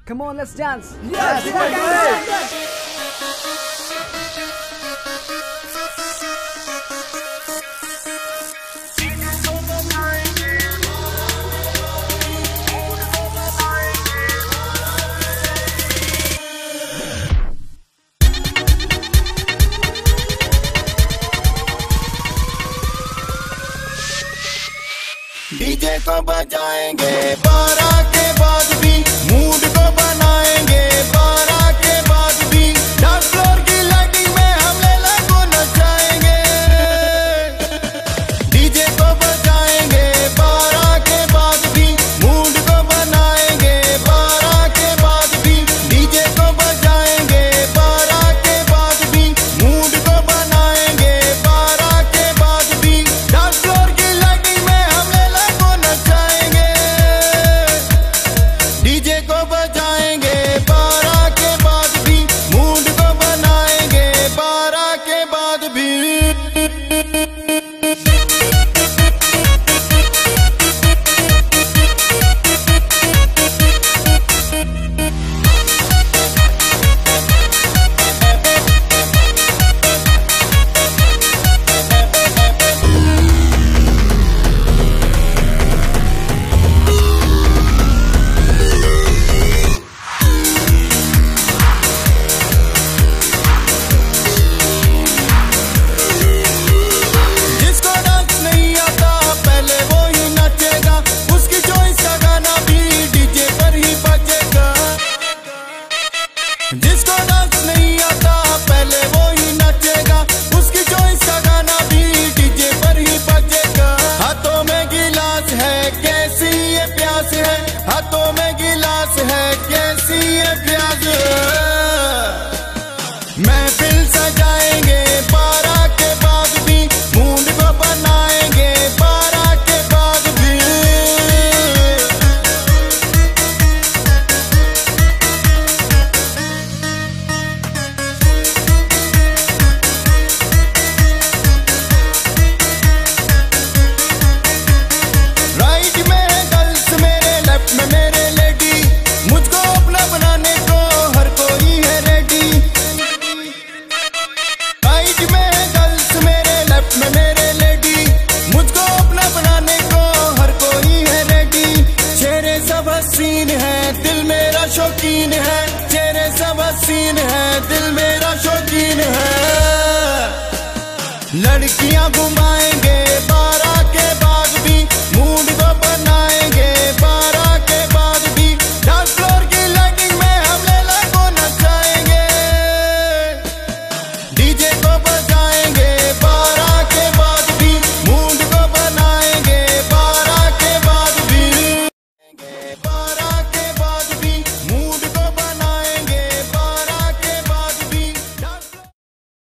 Come on, let's dance. Yes, we can dance. DJ को बजाएंगे 12 के बाद भी, मूड को बनाएंगे 12 के बाद भी, डांस फ्लोर की लाइटिंग में हम लेला को नचाएंगे। डीजे को बजाएंगे 12 के बाद भी, मूड को बनाएंगे 12 के बाद भी, डीजे को बजाएंगे 12 के बाद भी, मूड को बनाएंगे 12 के बाद भी, डांस फ्लोर की लाइटिंग में हम लेला को नचाएंगे। डीजे को बजाएंगे 12 के बाद भी, मूड को बनाएंगे 12 के बाद भी। जिसको डांस नहीं आता पहले वो ही नाचेगा, उसकी चॉइस का गाना भी डीजे पर ही बजेगा। जिसको डांस नहीं आता पहले वो ही नाचेगा, उसकी चॉइस का गाना भी डीजे पर ही बजेगा। हाथों में गिलास है कैसी ये प्यास है, हाथों में गिलास है कैसी ये प्यास है। महफिल सजाएंगे 12 के बाद भी, मूड को बनाएंगे 12 के बाद भी। राइट में गर्ल्स मेरे, लेफ्ट में मेरे लेडी, मुझको अपना बनाने को हर कोई है रेडी। राइट में गर्ल्स मेरे, लेफ्ट में मेरे लेडी, मुझको अपना बनाने को हर कोई है रेडी। चेहरे सब हसीन है, दिल मेरा शौकीन है, चेहरे सब हसीन है, दिल मेरा शौकीन है। लड़कियां घुमाएंगे